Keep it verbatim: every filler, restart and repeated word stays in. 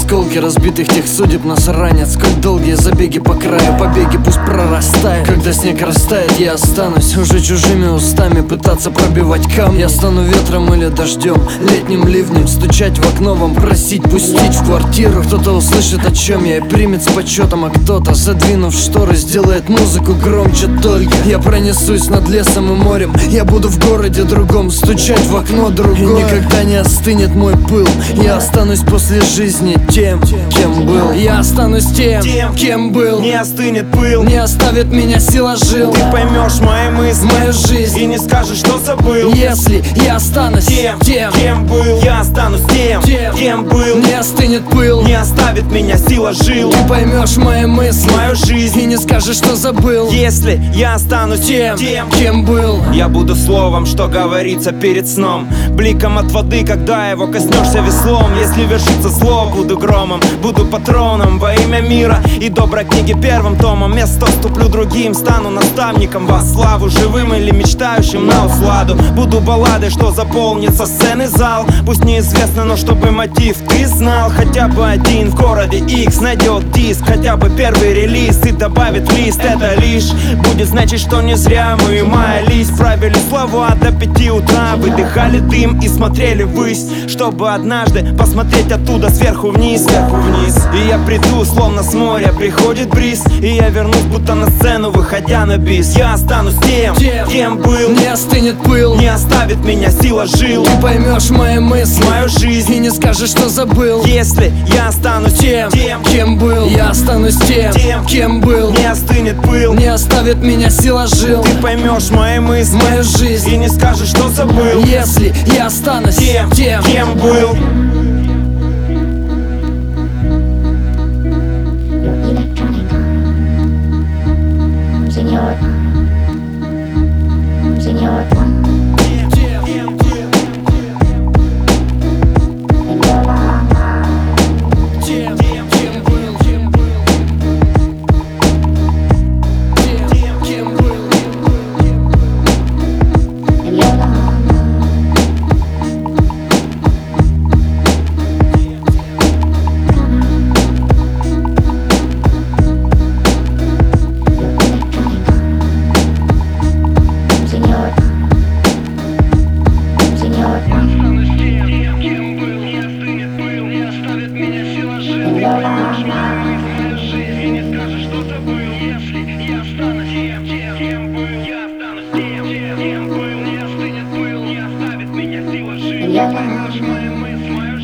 Осколки разбитых тех судеб нас ранят. Сколь долгие забеги по краю, побеги пусть прорастают. Когда снег растает, я останусь уже чужими устами пытаться пробивать камни. Я стану ветром или дождем, летним ливнем, стучать в окно вам, просить пустить в квартиру. Кто-то услышит, о чем я, и примет с почетом, а кто-то, задвинув шторы, сделает музыку громче только. Я пронесусь над лесом и морем, я буду в городе другом, стучать в окно другое. И никогда не остынет мой пыл. Я останусь после жизни тем, кем был. Я останусь тем, тем, кем был. Не остынет пыл, не оставит меня сила жил. Ты поймешь мои мысли, мою жизнь, и не скажешь, что забыл. Если я останусь тем, тем, кем был. Я останусь тем, тем, кем был. не остынет пыл, не оставит меня сила жил. Ты поймешь мои мысли, мою жизнь, и не скажешь, что забыл. Если я останусь тем, тем, кем был. Я буду словом, что говорится перед сном, бликом от воды, когда его коснешься веслом. Если вершится зло, буду громом, буду патроном во имя мира и доброй книги первым томом. Место ступлю другим, стану наставником во славу, живым или мечтающим на усладу. Буду балладой, что заполнится сцены зал. Пусть неизвестно, но чтобы мотив ты знал. Хотя бы один в городе X найдет диск, хотя бы первый релиз и добавит лист. Это лишь будет значить, что не зря мы маялись, правили слова до пяти утра, выдыхали дым и смотрели ввысь, чтобы однажды посмотреть оттуда сверху вниз, сверху вниз. И я приду, словно с моря приходит бриз, и я вернусь, будто на сцену, выходя на бис. Я останусь тем, тем, кем был. Не остынет пыл, не оставит меня сила жил. Ты поймешь мои мысли, мою жизнь, и не скажешь, что забыл. Если я останусь тем, тем, кем был. Я останусь тем, тем, кем был. не остынет пыл, не оставит меня сила жил. Ты поймешь мои мысли, мою жизнь, и не скажешь, что забыл. Если я останусь тем, тем, кем был. Señor, Señor. Я